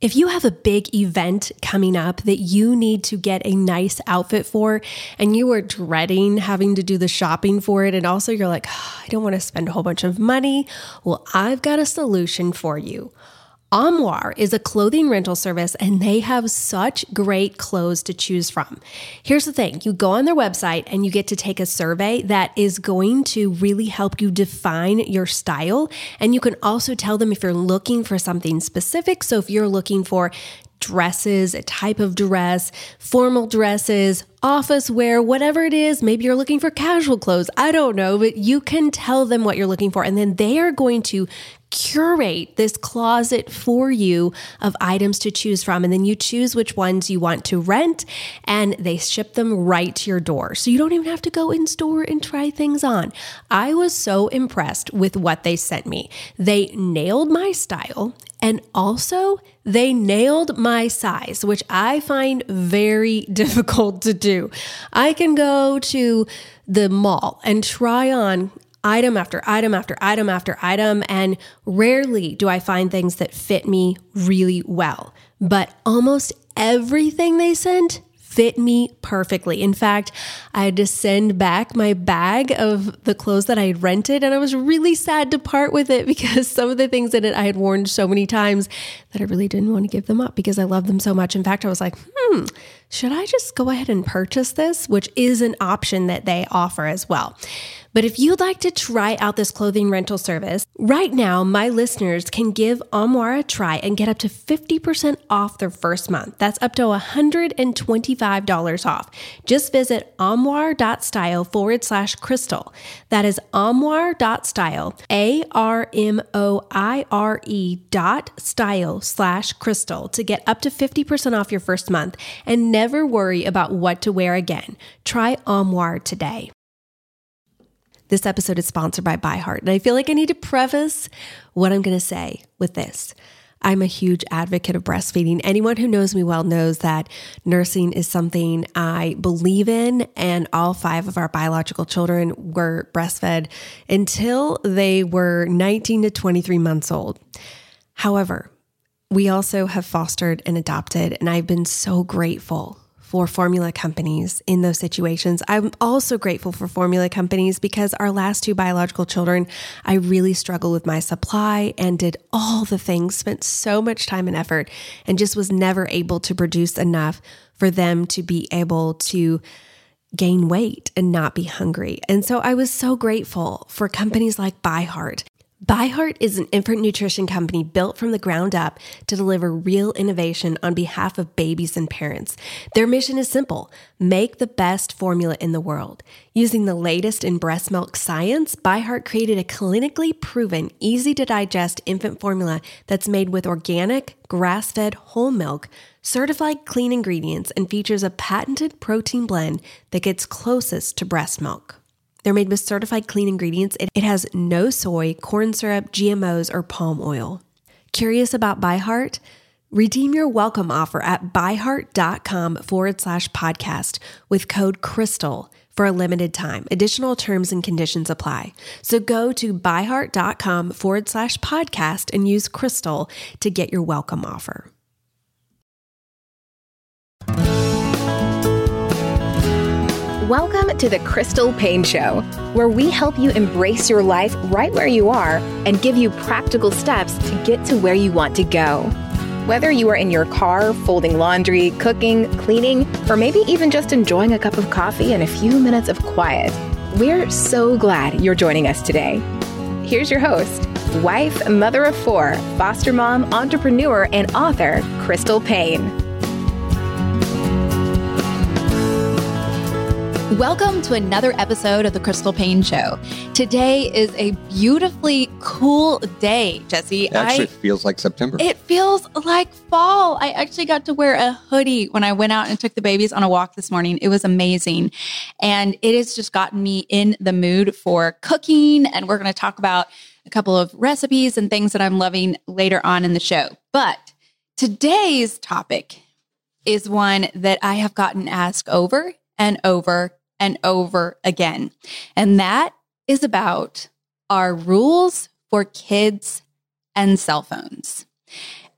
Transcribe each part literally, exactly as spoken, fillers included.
If you have a big event coming up that you need to get a nice outfit for, and you are dreading having to do the shopping for it, and also you're like, oh, I don't want to spend a whole bunch of money, well, I've got a solution for you. Armoire is a clothing rental service, and they have such great clothes to choose from. Here's the thing. You go on their website and you get to take a survey that is going to really help you define your style. And you can also tell them if you're looking for something specific. So if you're looking for dresses, a type of dress, formal dresses, office wear, whatever it is, maybe you're looking for casual clothes. I don't know, but you can tell them what you're looking for. And then they are going to curate this closet for you of items to choose from. And then you choose which ones you want to rent, and they ship them right to your door. So you don't even have to go in store and try things on. I was so impressed with what they sent me. They nailed my style, and also they nailed my size, which I find very difficult to do. I can go to the mall and try on item after item after item after item, and rarely do I find things that fit me really well. But almost everything they sent fit me perfectly. In fact, I had to send back my bag of the clothes that I had rented, and I was really sad to part with it because some of the things in it I had worn so many times that I really didn't want to give them up because I love them so much. In fact, I was like, hmm, should I just go ahead and purchase this? Which is an option that they offer as well. But if you'd like to try out this clothing rental service, right now, my listeners can give Armoire a try and get up to fifty percent off their first month. That's up to one hundred twenty-five dollars off. Just visit armoire.style forward slash crystal. That is armoire.style, A R M O I R E dot style slash crystal to get up to fifty percent off your first month and never worry about what to wear again. Try Armoire today. This episode is sponsored by ByHeart, and I feel like I need to preface what I'm going to say with this. I'm a huge advocate of breastfeeding. Anyone who knows me well knows that nursing is something I believe in, and all five of our biological children were breastfed until they were nineteen to twenty-three months old. However, we also have fostered and adopted, and I've been so grateful for formula companies in those situations. I'm also grateful for formula companies because our last two biological children, I really struggled with my supply and did all the things, spent so much time and effort, and just was never able to produce enough for them to be able to gain weight and not be hungry. And so I was so grateful for companies like ByHeart. ByHeart is an infant nutrition company built from the ground up to deliver real innovation on behalf of babies and parents. Their mission is simple: make the best formula in the world. Using the latest in breast milk science, ByHeart created a clinically proven, easy to digest infant formula that's made with organic, grass-fed whole milk, certified clean ingredients, and features a patented protein blend that gets closest to breast milk. They're made with certified clean ingredients. It, it has no soy, corn syrup, G M Os, or palm oil. Curious about ByHeart? Redeem your welcome offer at byheart.com forward slash podcast with code CRYSTAL for a limited time. Additional terms and conditions apply. So go to byheart.com forward slash podcast and use CRYSTAL to get your welcome offer. Welcome to the Crystal Paine Show, where we help you embrace your life right where you are and give you practical steps to get to where you want to go. Whether you are in your car, folding laundry, cooking, cleaning, or maybe even just enjoying a cup of coffee and a few minutes of quiet, we're so glad you're joining us today. Here's your host, wife, mother of four, foster mom, entrepreneur, and author, Crystal Paine. Welcome to another episode of the Crystal Paine Show. Today is a beautifully cool day, Jesse. It actually I, feels like September. It feels like fall. I actually got to wear a hoodie when I went out and took the babies on a walk this morning. It was amazing. And it has just gotten me in the mood for cooking. And we're going to talk about a couple of recipes and things that I'm loving later on in the show. But today's topic is one that I have gotten asked over and over and over again. And that is about our rules for kids and cell phones.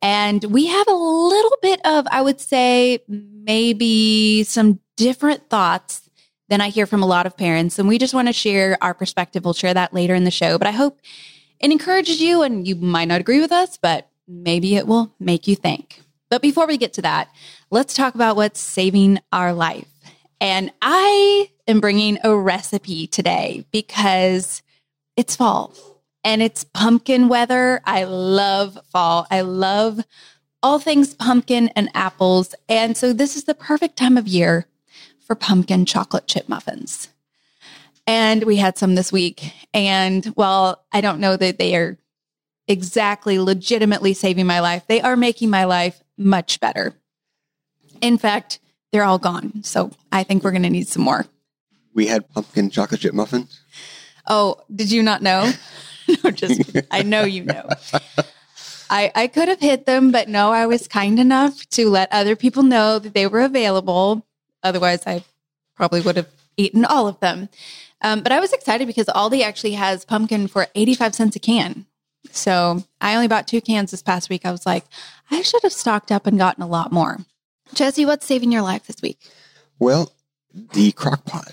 And we have a little bit of, I would say, maybe some different thoughts than I hear from a lot of parents. And we just want to share our perspective. We'll share that later in the show. But I hope it encourages you, and you might not agree with us, but maybe it will make you think. But before we get to that, let's talk about what's saving our life. And I am bringing a recipe today because it's fall and it's pumpkin weather. I love fall. I love all things pumpkin and apples. And so this is the perfect time of year for pumpkin chocolate chip muffins. And we had some this week. And while I don't know that they are exactly legitimately saving my life, they are making my life much better. In fact, they're all gone. So I think we're going to need some more. We had pumpkin chocolate chip muffins. Oh, did you not know? No, just, I know you know. I, I could have hit them, but no, I was kind enough to let other people know that they were available. Otherwise, I probably would have eaten all of them. Um, but I was excited because Aldi actually has pumpkin for eighty-five cents a can. So I only bought two cans this past week. I was like, I should have stocked up and gotten a lot more. Jesse, what's saving your life this week? Well, the crock pot.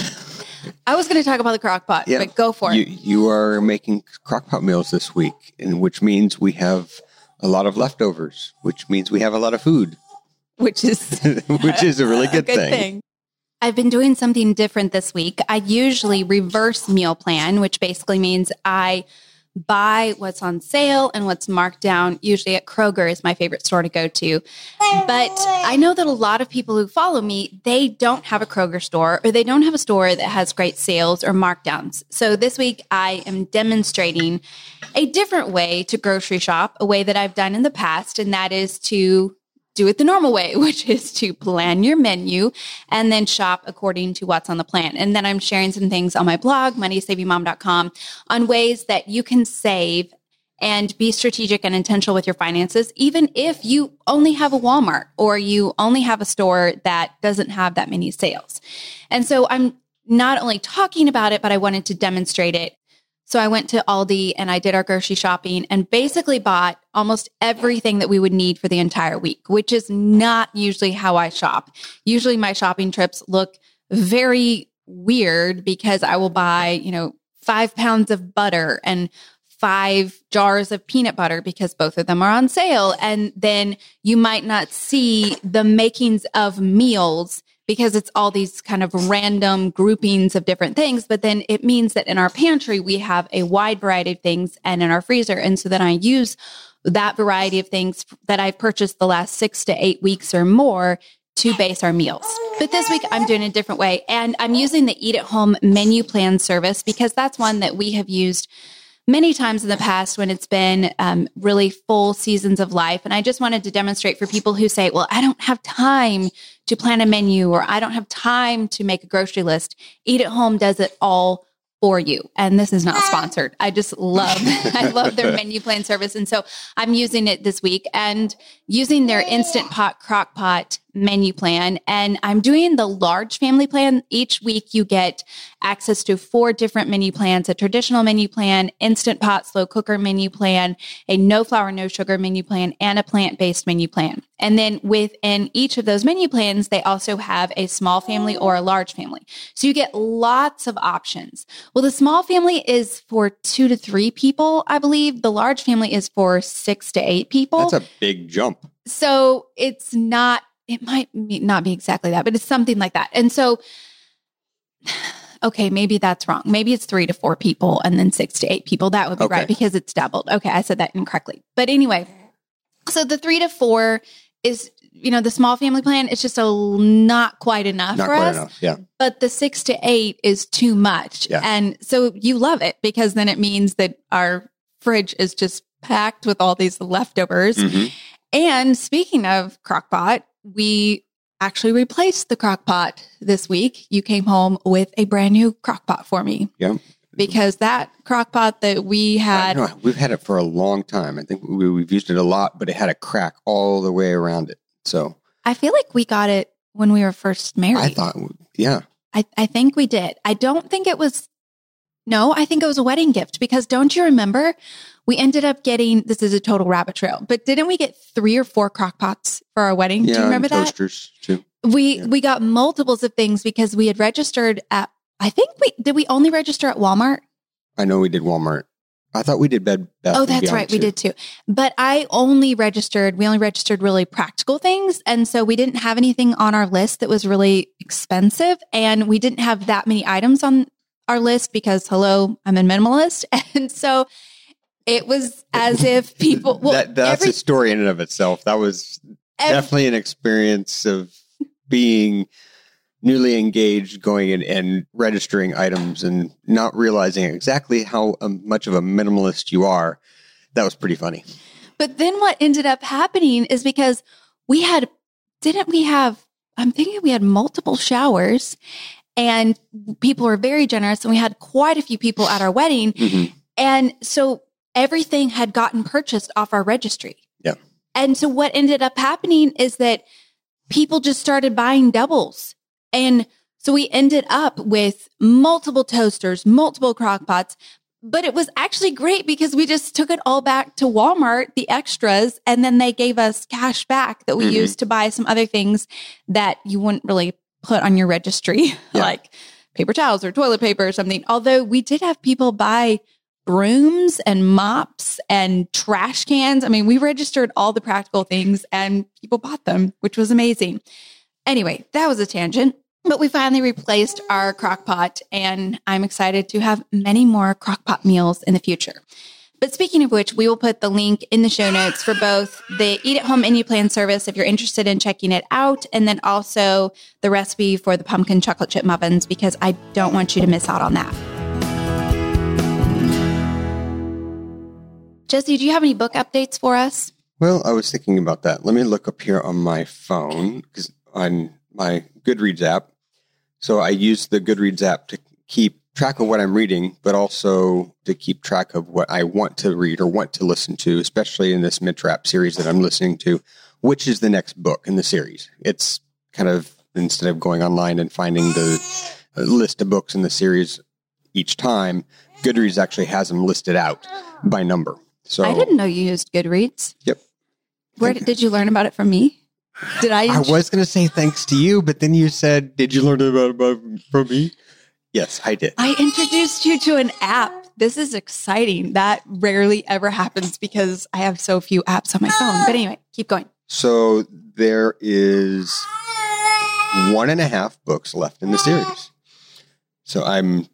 I was going to talk about the crock pot, yeah, but go for you, it. You are making crock pot meals this week, and which means we have a lot of leftovers, which means we have a lot of food. Which is which is a really good, a good thing. thing. I've been doing something different this week. I usually reverse meal plan, which basically means I buy what's on sale and what's marked down. Usually at Kroger is my favorite store to go to. But I know that a lot of people who follow me, they don't have a Kroger store, or they don't have a store that has great sales or markdowns. So this week I am demonstrating a different way to grocery shop, a way that I've done in the past, and that is to do it the normal way, which is to plan your menu and then shop according to what's on the plan. And then I'm sharing some things on my blog, money saving mom dot com, on ways that you can save and be strategic and intentional with your finances, even if you only have a Walmart or you only have a store that doesn't have that many sales. And so I'm not only talking about it, but I wanted to demonstrate it. So I went to Aldi and I did our grocery shopping and basically bought almost everything that we would need for the entire week, which is not usually how I shop. Usually my shopping trips look very weird because I will buy, you know, five pounds of butter and five jars of peanut butter because both of them are on sale. And then you might not see the makings of meals because it's all these kind of random groupings of different things. But then it means that in our pantry, we have a wide variety of things and in our freezer. And so then I use that variety of things that I've purchased the last six to eight weeks or more to base our meals. But this week I'm doing it a different way. And I'm using the Eat at Home menu plan service because that's one that we have used many times in the past when it's been um, really full seasons of life. And I just wanted to demonstrate for people who say, well, I don't have time to plan a menu or I don't have time to make a grocery list. Eat at Home does it all for you. And this is not sponsored. I just love, I love their menu plan service. And so I'm using it this week and using their Instant Pot Crock Pot menu plan. And I'm doing the large family plan. Each week you get access to four different menu plans: a traditional menu plan, Instant Pot slow cooker menu plan, a no flour, no sugar menu plan, and a plant-based menu plan. And then within each of those menu plans, they also have a small family or a large family. So you get lots of options. Well, the small family is for two to three people, I believe. The large family is for six to eight people. That's a big jump. So it's not, it might not be exactly that, but it's something like that. And so, okay, maybe that's wrong. Maybe it's three to four people and then six to eight people. That would be okay, right, because it's doubled. Okay, I said that incorrectly. But anyway, so the three to four is, you know, the small family plan, it's just a not quite enough not for quite us. Enough, yeah. But the six to eight is too much. Yeah. And so you love it because then it means that our fridge is just packed with all these leftovers. Mm-hmm. And speaking of Crock-Pot, we actually replaced the Crock-Pot this week. You came home with a brand new Crock-Pot for me. Yeah. Because that Crock-Pot that we had... No, we've had it for a long time. I think we, we've used it a lot, but it had a crack all the way around it. So I feel like we got it when we were first married. I thought, yeah. I, I think we did. I don't think it was No, I think it was a wedding gift because don't you remember? We ended up getting, this is a total rabbit trail, but didn't we get three or four crock pots for our wedding? Yeah, Do you remember and that? toasters too. We, Yeah. we got multiples of things because we had registered at, I think we, did we only register at Walmart? I know we did Walmart. I thought we did Bed Bath. Oh, and that's Beyond, right. We too. did too. But I only registered, we only registered really practical things. And so we didn't have anything on our list that was really expensive. And we didn't have that many items on our list because, hello, I'm a minimalist. And so it was as if people, well, that, that's every, a story in and of itself. That was every, definitely an experience of being newly engaged, going in and registering items and not realizing exactly how um, much of a minimalist you are. That was pretty funny. But then what ended up happening is because we had, didn't we have, I'm thinking we had multiple showers and people were very generous and we had quite a few people at our wedding. Mm-hmm. And so everything had gotten purchased off our registry. Yeah. And so what ended up happening is that people just started buying doubles. And so we ended up with multiple toasters, multiple crock pots, but it was actually great because we just took it all back to Walmart, the extras, and then they gave us cash back that we Mm-hmm. used to buy some other things that you wouldn't really put on your registry, Yeah. like paper towels or toilet paper or something. Although we did have people buy brooms and mops and trash cans. I mean, we registered all the practical things and people bought them, which was amazing. Anyway, that was a tangent. But we finally replaced our crock pot, and I'm excited to have many more crock pot meals in the future. But speaking of which, we will put the link in the show notes for both the Eat at Home Menu Plan service if you're interested in checking it out, and then also the recipe for the pumpkin chocolate chip muffins, because I don't want you to miss out on that. Jesse, do you have any book updates for us? Well, I was thinking about that. Let me look up here on my phone because on my Goodreads app. So I use the Goodreads app to keep track of what I'm reading, but also to keep track of what I want to read or want to listen to, especially in this Mid-Trap series that I'm listening to, which is the next book in the series. It's kind of, instead of going online and finding the list of books in the series each time, Goodreads actually has them listed out by number. So I didn't know you used Goodreads. Yep. Where did, did you learn about it from me? Did I? I was going to say thanks to you, but then you said, did you learn about it from me? Yes, I did. I introduced you to an app. This is exciting. That rarely ever happens because I have so few apps on my phone. But anyway, keep going. So there is one and a half books left in the series. So I'm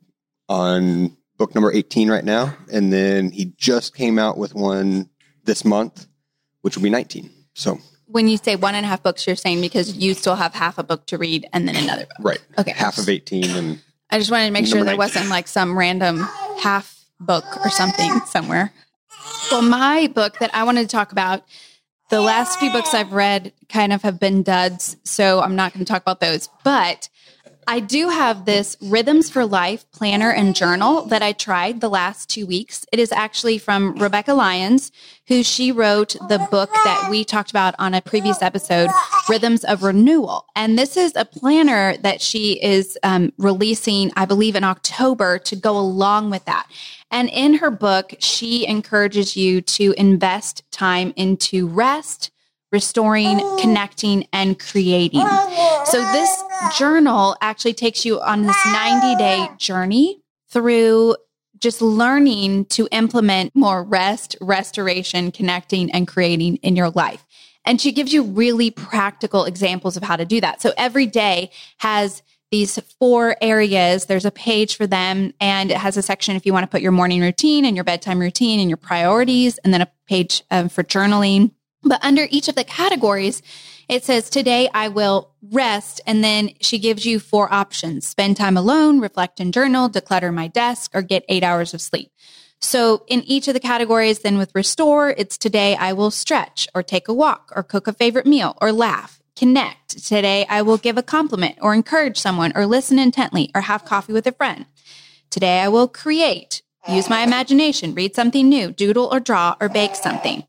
on book number eighteen right now. And then he just came out with one this month, which will be nineteen. So when you say one and a half books, you're saying because you still have half a book to read and then another book. right. Okay. Half of eighteen. And I just wanted to make sure Number there nineteen. wasn't like some random half book or something somewhere. Well, my book that I wanted to talk about, the last few books I've read kind of have been duds, so I'm not going to talk about those. But I do have this Rhythms for Life planner and journal that I tried the last two weeks. It is actually from Rebecca Lyons, who she wrote the book that we talked about on a previous episode, Rhythms of Renewal. And this is a planner that she is um, releasing, I believe, in October to go along with that. And in her book, she encourages you to invest time into rest, restoring, connecting, and creating. So this journal actually takes you on this ninety-day journey through just learning to implement more rest, restoration, connecting, and creating in your life. And she gives you really practical examples of how to do that. So every day has these four areas. There's a page for them, and it has a section if you want to put your morning routine and your bedtime routine and your priorities, and then a page um, for journaling. But under each of the categories, it says, today I will rest. And then she gives you four options: spend time alone, reflect and journal, declutter my desk, or get eight hours of sleep. So in each of the categories, then with restore, it's today I will stretch or take a walk or cook a favorite meal or laugh. Connect. Today I will give a compliment or encourage someone or listen intently or have coffee with a friend. Today I will create, use my imagination, read something new, doodle or draw or bake something.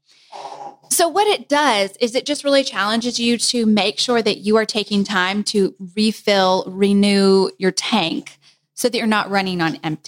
So what it does is it just really challenges you to make sure that you are taking time to refill, renew your tank so that you're not running on empty.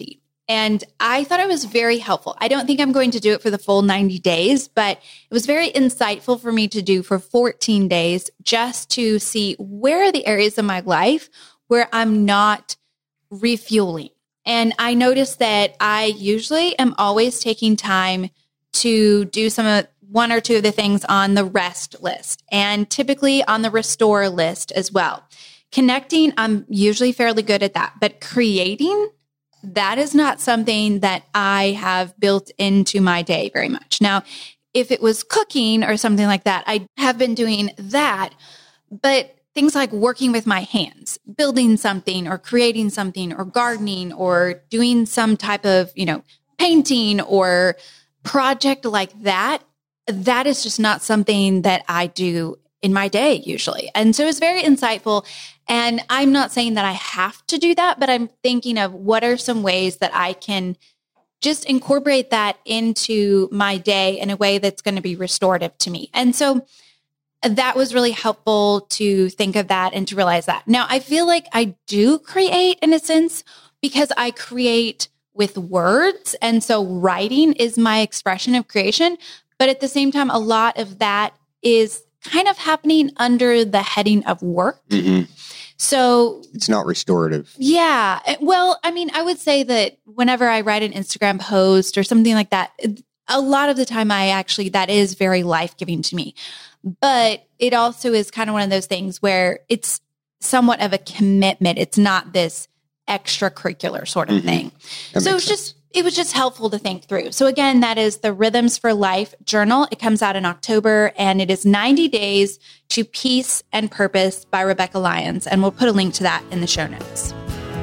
And I thought it was very helpful. I don't think I'm going to do it for the full ninety days, but it was very insightful for me to do for fourteen days just to see where are the areas of my life where I'm not refueling. And I noticed that I usually am always taking time to do some of one or two of the things on the rest list and typically on the restore list as well. Connecting, I'm usually fairly good at that, but creating, that is not something that I have built into my day very much. Now, if it was cooking or something like that, I have been doing that, but things like working with my hands, building something or creating something or gardening or doing some type of, you know, painting or project like that, that is just not something that I do in my day usually. And so it's very insightful. And I'm not saying that I have to do that, but I'm thinking of what are some ways that I can just incorporate that into my day in a way that's going to be restorative to me. And so that was really helpful to think of that and to realize that. Now, I feel like I do create in a sense because I create with words. And so writing is my expression of creation. But at the same time, a lot of that is kind of happening under the heading of work. Mm-hmm. So it's not restorative. Yeah. Well, I mean, I would say that whenever I write an Instagram post or something like that, a lot of the time I actually, that is very life-giving to me. But it also is kind of one of those things where it's somewhat of a commitment. It's not this extracurricular sort of mm-hmm. thing. That so it's sense. just, it was just helpful to think through. So again, that is the Rhythms for Life journal. It comes out in October and it is ninety days to Peace and Purpose by Rebecca Lyons. And we'll put a link to that in the show notes.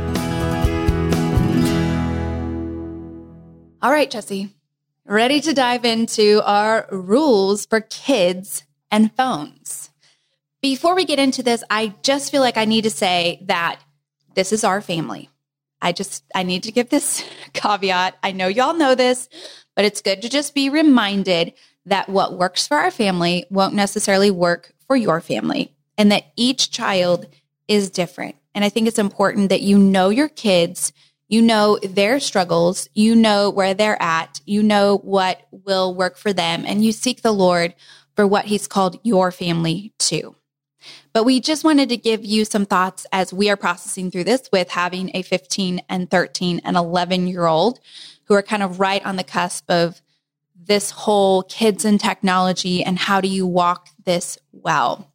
All right, Jesse, ready to dive into our rules for kids and phones. Before we get into this, I just feel like I need to say that this is our family. I just, I need to give this caveat. I know y'all know this, but it's good to just be reminded that what works for our family won't necessarily work for your family and that each child is different. And I think it's important that you know your kids, you know their struggles, you know where they're at, you know what will work for them, and you seek the Lord for what he's called your family to. But we just wanted to give you some thoughts as we are processing through this with having a fifteen and thirteen and eleven year old who are kind of right on the cusp of this whole kids and technology and how do you walk this well.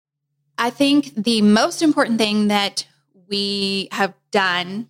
I think the most important thing that we have done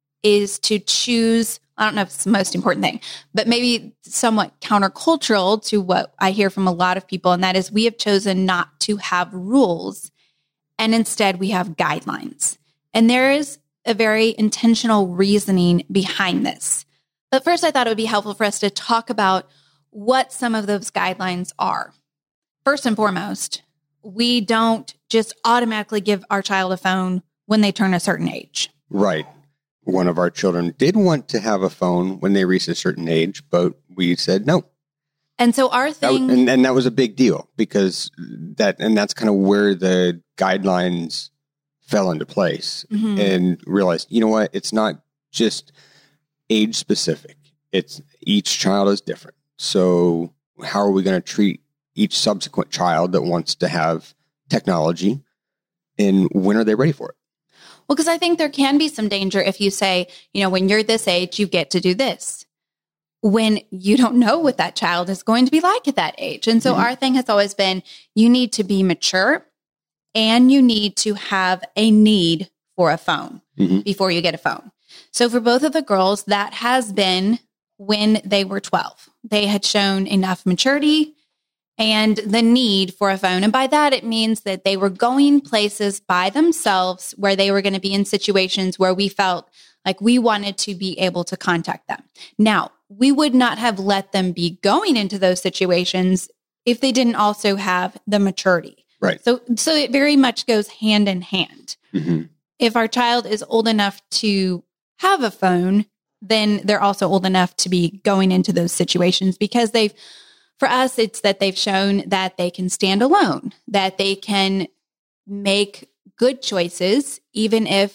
is to choose, I don't know if it's the most important thing, but maybe somewhat countercultural to what I hear from a lot of people. And that is we have chosen not to have rules and instead we have guidelines. And there is a very intentional reasoning behind this. But first I thought it would be helpful for us to talk about what some of those guidelines are. First and foremost, we don't just automatically give our child a phone when they turn a certain age. Right. One of our children did want to have a phone when they reached a certain age, but we said no. And so our thing... That, and, and that was a big deal because that, and that's kind of where the guidelines fell into place mm-hmm. and realized, you know what, it's not just age specific. It's each child is different. So how are we going to treat each subsequent child that wants to have technology and when are they ready for it? Well, because I think there can be some danger if you say, you know, when you're this age, you get to do this. When you don't know what that child is going to be like at that age. And so mm-hmm. our thing has always been, you need to be mature and you need to have a need for a phone mm-hmm. before you get a phone. So for both of the girls, that has been when they were twelve. They had shown enough maturity and the need for a phone. And by that, it means that they were going places by themselves where they were going to be in situations where we felt like we wanted to be able to contact them. Now, we would not have let them be going into those situations if they didn't also have the maturity. Right. So, so it very much goes hand in hand. Mm-hmm. If our child is old enough to have a phone, then they're also old enough to be going into those situations because they've, for us, it's that they've shown that they can stand alone, that they can make good choices, even if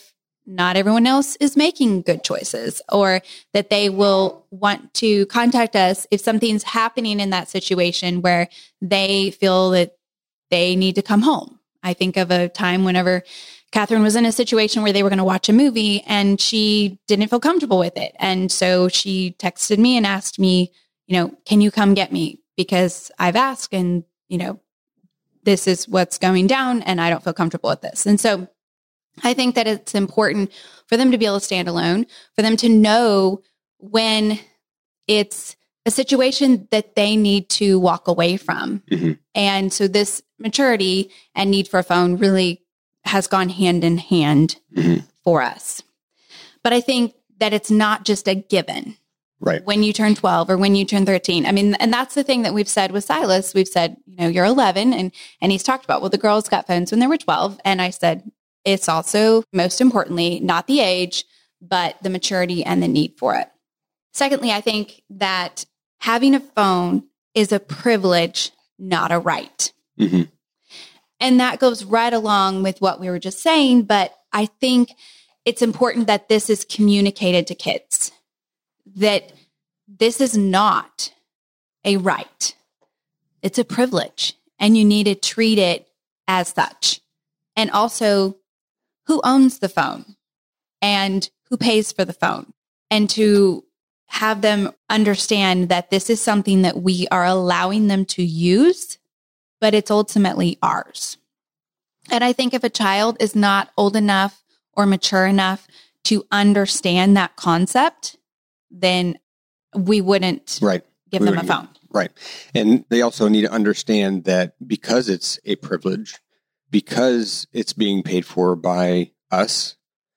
not everyone else is making good choices, or that they will want to contact us if something's happening in that situation where they feel that they need to come home. I think of a time whenever Catherine was in a situation where they were going to watch a movie and she didn't feel comfortable with it. And so she texted me and asked me, you know, can you come get me? Because I've asked and, you know, this is what's going down and I don't feel comfortable with this. And so I think that it's important for them to be able to stand alone, for them to know when it's a situation that they need to walk away from. Mm-hmm. And so this maturity and need for a phone really has gone hand in hand mm-hmm. for us. But I think that it's not just a given. Right. When you turn twelve or when you turn thirteen. I mean, and that's the thing that we've said with Silas. We've said, you know, you're eleven. And, and he's talked about, well, the girls got phones when they were twelve. And I said, it's also, most importantly, not the age, but the maturity and the need for it. Secondly, I think that having a phone is a privilege, not a right. Mm-hmm. And that goes right along with what we were just saying. But I think it's important that this is communicated to kids, that this is not a right. It's a privilege, and you need to treat it as such. And also, who owns the phone and who pays for the phone, and to have them understand that this is something that we are allowing them to use, but it's ultimately ours. And I think if a child is not old enough or mature enough to understand that concept, then we wouldn't right. give we them a phone. Right. And they also need to understand that because it's a privilege, because it's being paid for by us,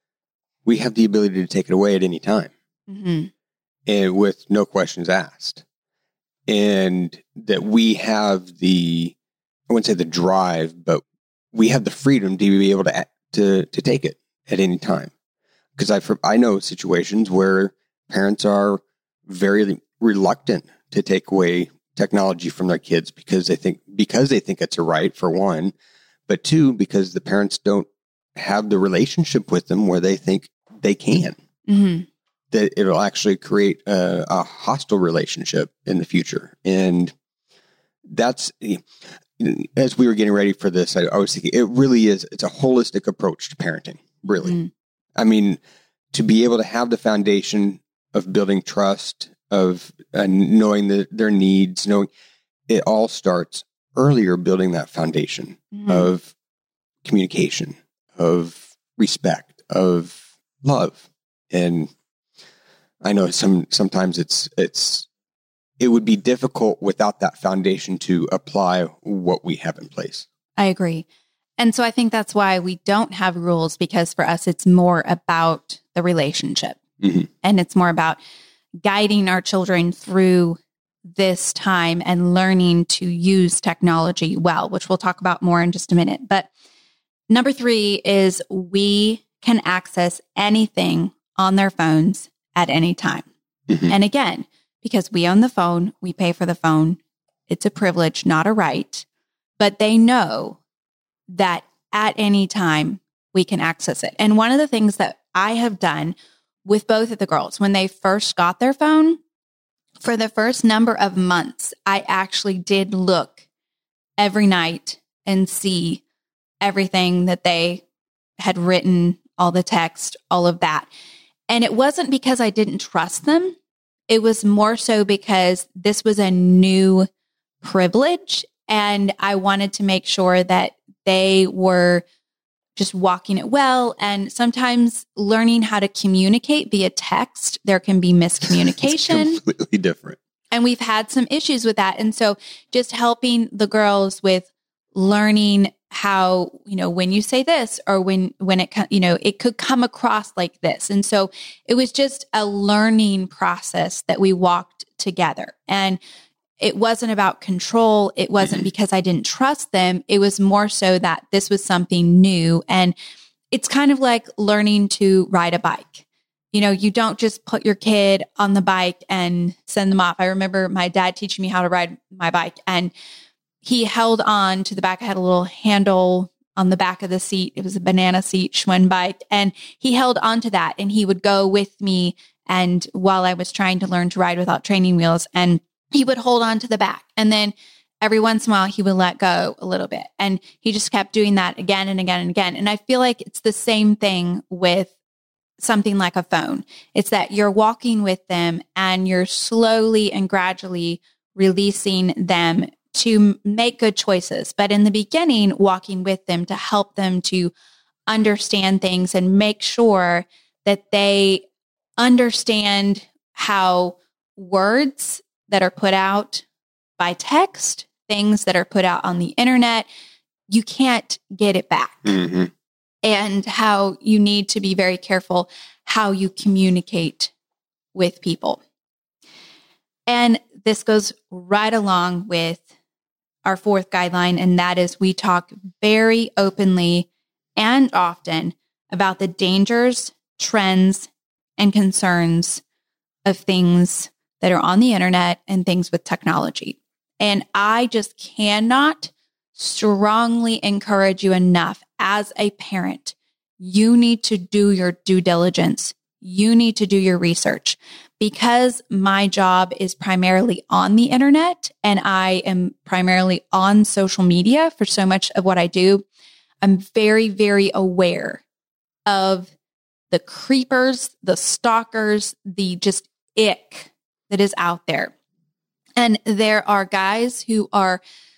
we have the ability to take it away at any time. Mm-hmm. And with no questions asked. And that we have the, I wouldn't say the drive, but we have the freedom to be able to to, to take it at any time. Because I, I know situations where parents are very reluctant to take away technology from their kids because they think because they think it's a right, for one, but two, because the parents don't have the relationship with them where they think they can. Mm-hmm. That it'll actually create a, a hostile relationship in the future. And that's, as we were getting ready for this, I, I was thinking it really is, it's a holistic approach to parenting, really. Mm-hmm. I mean, to be able to have the foundation of building trust, of uh, knowing the, their needs, knowing it all starts earlier, building that foundation mm-hmm. of communication, of respect, of love. And I know some sometimes it's it's it would be difficult without that foundation to apply what we have in place. I agree. And so I think that's why we don't have rules, because for us, it's more about the relationship. Mm-hmm. And it's more about guiding our children through this time and learning to use technology well, which we'll talk about more in just a minute. But number three is we can access anything on their phones at any time. Mm-hmm. And again, because we own the phone, we pay for the phone. It's a privilege, not a right. But they know that at any time we can access it. And one of the things that I have done with both of the girls, when they first got their phone, for the first number of months, I actually did look every night and see everything that they had written, all the text, all of that. And it wasn't because I didn't trust them. It was more so because this was a new privilege, and I wanted to make sure that they were just walking it well. And sometimes learning how to communicate via text, there can be miscommunication. It's completely different. And we've had some issues with that. And so just helping the girls with learning how, you know, when you say this, or when, when it, you know, it could come across like this. And so it was just a learning process that we walked together. And it wasn't about control. It wasn't mm-hmm. because I didn't trust them. It was more so that this was something new. And it's kind of like learning to ride a bike. You know, you don't just put your kid on the bike and send them off. I remember my dad teaching me how to ride my bike, and he held on to the back. I had a little handle on the back of the seat. It was a banana seat, Schwinn bike. And he held onto that and he would go with me. And while I was trying to learn to ride without training wheels, and he would hold on to the back. And then every once in a while he would let go a little bit. And he just kept doing that again and again and again. And I feel like it's the same thing with something like a phone. It's that you're walking with them and you're slowly and gradually releasing them to make good choices. But in the beginning, walking with them to help them to understand things and make sure that they understand how words that are put out by text, things that are put out on the internet, you can't get it back. Mm-hmm. And how you need to be very careful how you communicate with people. And this goes right along with our fourth guideline, and that is we talk very openly and often about the dangers, trends, and concerns of things that are on the internet and things with technology. And I just cannot strongly encourage you enough as a parent. You need to do your due diligence. You need to do your research. Because my job is primarily on the internet and I am primarily on social media for so much of what I do, I'm very, very aware of the creepers, the stalkers, the just ick that is out there. And there are guys who are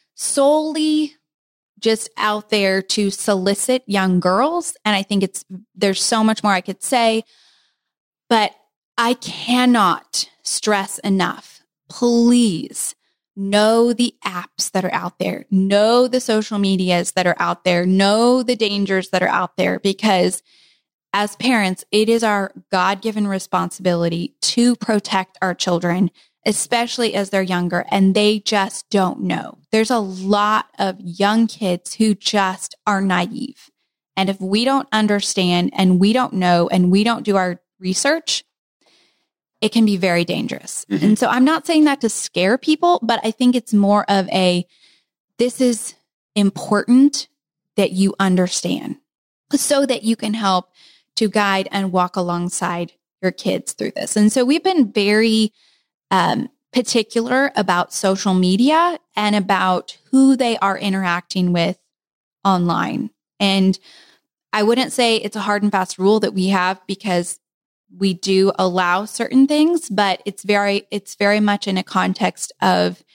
solely just out there to solicit young girls. And I think it's, there's so much more I could say, but I cannot stress enough, please know the apps that are out there, know the social medias that are out there, know the dangers that are out there, because as parents, it is our God-given responsibility to protect our children, especially as they're younger and they just don't know. There's a lot of young kids who just are naive. And if we don't understand and we don't know and we don't do our research, it can be very dangerous. Mm-hmm. And so I'm not saying that to scare people, but I think it's more of a, this is important that you understand so that you can help to guide and walk alongside your kids through this. And so we've been very um, particular about social media and about who they are interacting with online. And I wouldn't say it's a hard and fast rule that we have, because we do allow certain things, but it's very, it's very much in a context of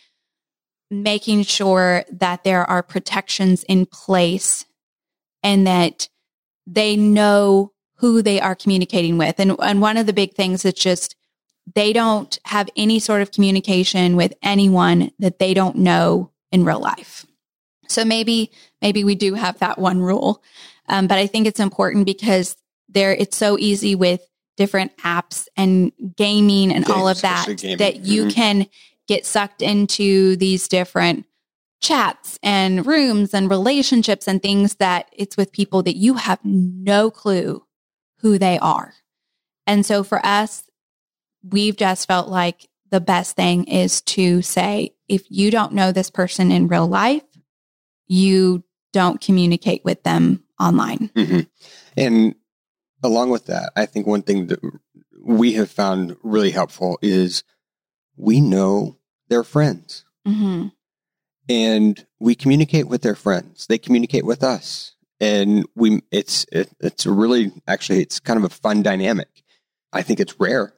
making sure that there are protections in place and that they know who they are communicating with. And, and one of the big things is just, they don't have any sort of communication with anyone that they don't know in real life. So maybe, maybe we do have that one rule. Um, but I think it's important because there, it's so easy with different apps and gaming and Games, all of that, that you mm-hmm. can get sucked into these different chats and rooms and relationships and things that it's with people that you have no clue who they are. And so for us, we've just felt like the best thing is to say, if you don't know this person in real life, you don't communicate with them online. Mm-hmm. And along with that, I think one thing that we have found really helpful is we know their friends. Mm-hmm. And we communicate with their friends. They communicate with us. And we, it's, it, it's really, actually, it's kind of a fun dynamic. I think it's rare,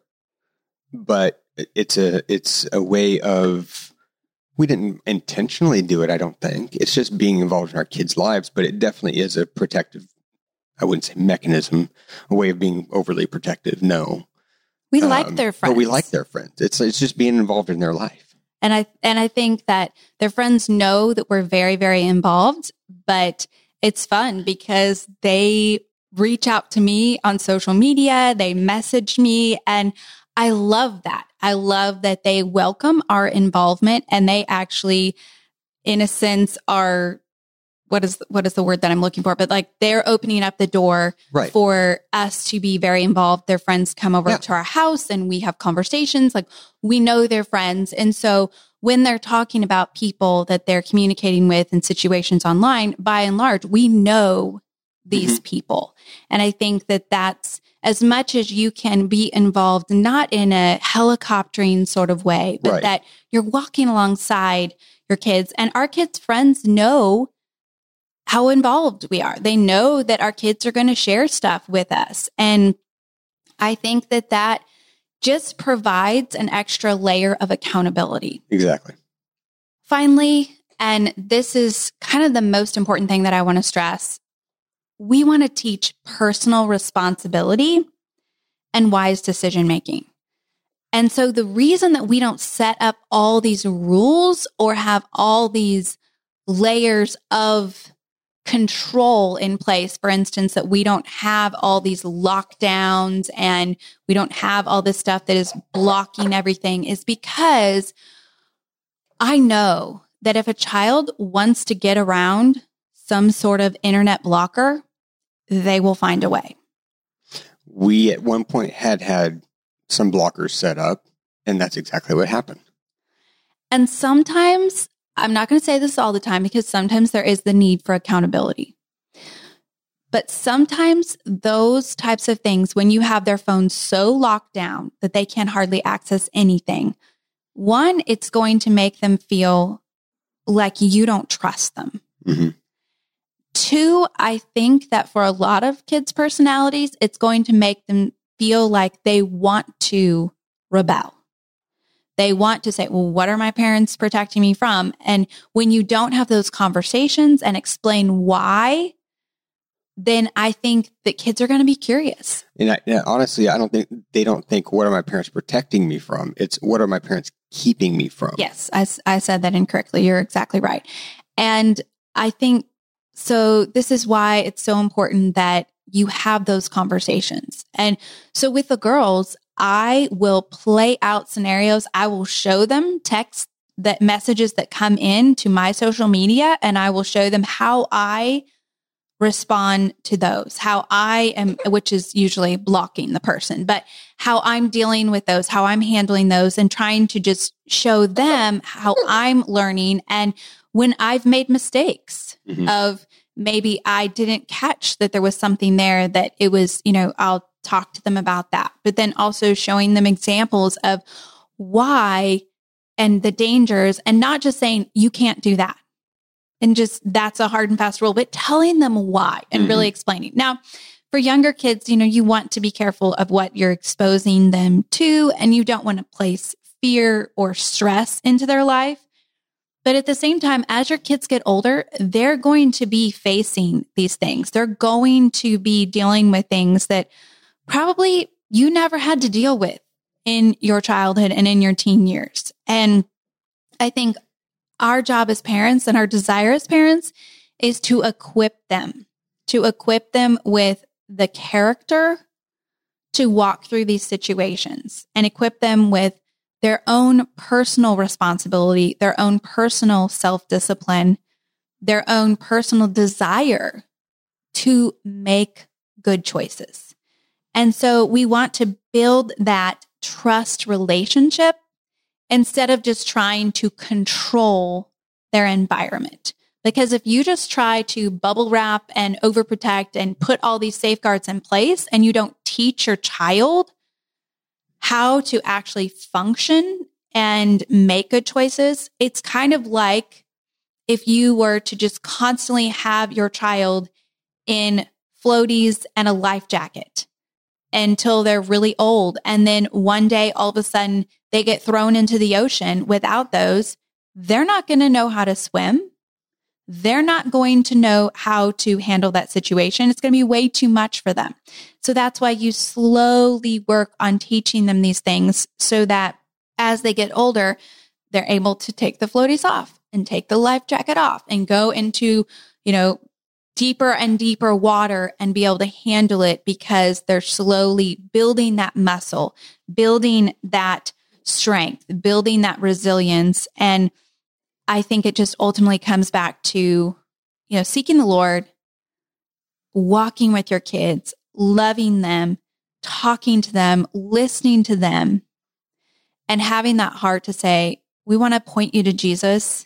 but it's a, it's a way of, we didn't intentionally do it. I don't think it's just being involved in our kids' lives, but it definitely is a protective, I wouldn't say mechanism, a way of being overly protective. No, we um, like their friends, but we like their friends. It's, it's just being involved in their life. And I, and I think that their friends know that we're very, very involved, but it's fun because they reach out to me on social media. They message me, and I love that. I love that they welcome our involvement, and they actually, in a sense, are what is, what is the word that I'm looking for? But like they're opening up the door Right. for us to be very involved. Their friends come over Yeah. to our house and we have conversations. Like we know their friends. And so when they're talking about people that they're communicating with in situations online, by and large, we know these Mhm. people. And I think that that's as much as you can be involved, not in a helicoptering sort of way, but Right. that you're walking alongside your kids, and our kids' friends know how involved we are. They know that our kids are going to share stuff with us. And I think that that just provides an extra layer of accountability. Exactly. Finally, and this is kind of the most important thing that I want to stress, we want to teach personal responsibility and wise decision making. And so the reason that we don't set up all these rules or have all these layers of control in place, for instance, that we don't have all these lockdowns and we don't have all this stuff that is blocking everything, is because I know that if a child wants to get around some sort of internet blocker, they will find a way. We at one point had had some blockers set up, and that's exactly what happened. And sometimes, I'm not going to say this all the time because sometimes there is the need for accountability. But sometimes those types of things, when you have their phones so locked down that they can hardly access anything, one, it's going to make them feel like you don't trust them. Mm-hmm. Two, I think that for a lot of kids' personalities, it's going to make them feel like they want to rebel. They want to say, well, what are my parents protecting me from? And when you don't have those conversations and explain why, then I think that kids are going to be curious. And I, yeah, honestly, I don't think they don't think, what are my parents protecting me from? It's, what are my parents keeping me from? Yes, I, I said that incorrectly. You're exactly right. And I think, so this is why it's so important that you have those conversations. And so with the girls, I will play out scenarios. I will show them text that messages that come in to my social media, and I will show them how I respond to those, how I am, which is usually blocking the person, but how I'm dealing with those, how I'm handling those, and trying to just show them how I'm learning. And when I've made mistakes mm-hmm. of maybe I didn't catch that there was something there, that it was, you know, I'll talk to them about that, but then also showing them examples of why and the dangers, and not just saying you can't do that. And just, that's a hard and fast rule, but telling them why and mm-hmm. really explaining. Now, for younger kids, you know, you want to be careful of what you're exposing them to, and you don't want to place fear or stress into their life. But at the same time, as your kids get older, they're going to be facing these things. They're going to be dealing with things that probably you never had to deal with in your childhood and in your teen years. And I think our job as parents and our desire as parents is to equip them, to equip them with the character to walk through these situations, and equip them with their own personal responsibility, their own personal self-discipline, their own personal desire to make good choices. And so we want to build that trust relationship instead of just trying to control their environment. Because if you just try to bubble wrap and overprotect and put all these safeguards in place, and you don't teach your child how to actually function and make good choices, it's kind of like if you were to just constantly have your child in floaties and a life jacket until they're really old. And then one day, all of a sudden, they get thrown into the ocean without those. They're not going to know how to swim. They're not going to know how to handle that situation. It's going to be way too much for them. So that's why you slowly work on teaching them these things so that as they get older, they're able to take the floaties off and take the life jacket off and go into, you know, deeper and deeper water and be able to handle it, because they're slowly building that muscle, building that strength, building that resilience. And I think it just ultimately comes back to, you know, seeking the Lord, walking with your kids, loving them, talking to them, listening to them, and having that heart to say, we want to point you to Jesus.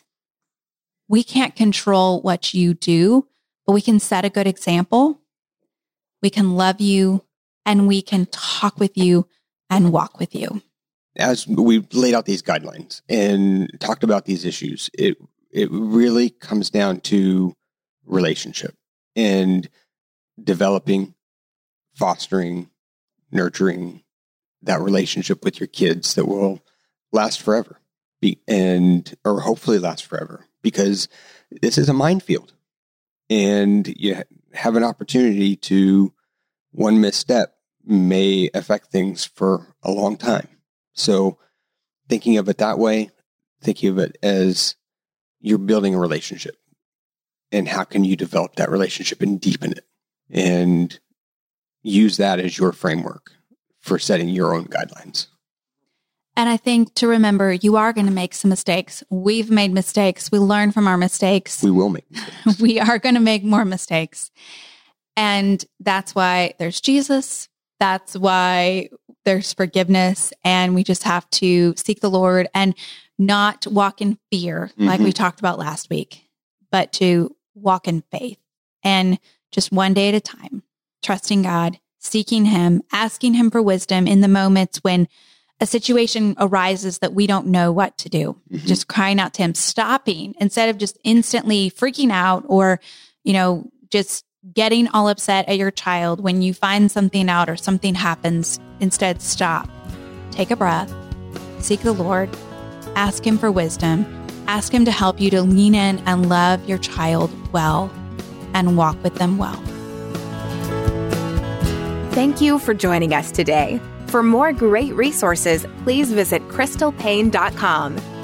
We can't control what you do, but we can set a good example. We can love you, and we can talk with you and walk with you. As we laid out these guidelines and talked about these issues, it it really comes down to relationship and developing, fostering, nurturing that relationship with your kids that will last forever, be, and or hopefully last forever, because this is a minefield, and you have an opportunity to, one misstep may affect things for a long time. So thinking of it that way, thinking of it as you're building a relationship, and how can you develop that relationship and deepen it, and use that as your framework for setting your own guidelines. And I think to remember, you are going to make some mistakes. We've made mistakes. We learn from our mistakes. We will make mistakes. We are going to make more mistakes. And that's why there's Jesus. That's why there's forgiveness. And we just have to seek the Lord and not walk in fear, mm-hmm. like we talked about last week, but to walk in faith, and just one day at a time, trusting God, seeking Him, asking Him for wisdom in the moments when a situation arises that we don't know what to do, mm-hmm. just crying out to Him, stopping instead of just instantly freaking out, or, you know, just getting all upset at your child when you find something out or something happens. Instead, stop, take a breath, seek the Lord, ask Him for wisdom, ask Him to help you to lean in and love your child well and walk with them well. Thank you for joining us today. For more great resources, please visit crystal paine dot com.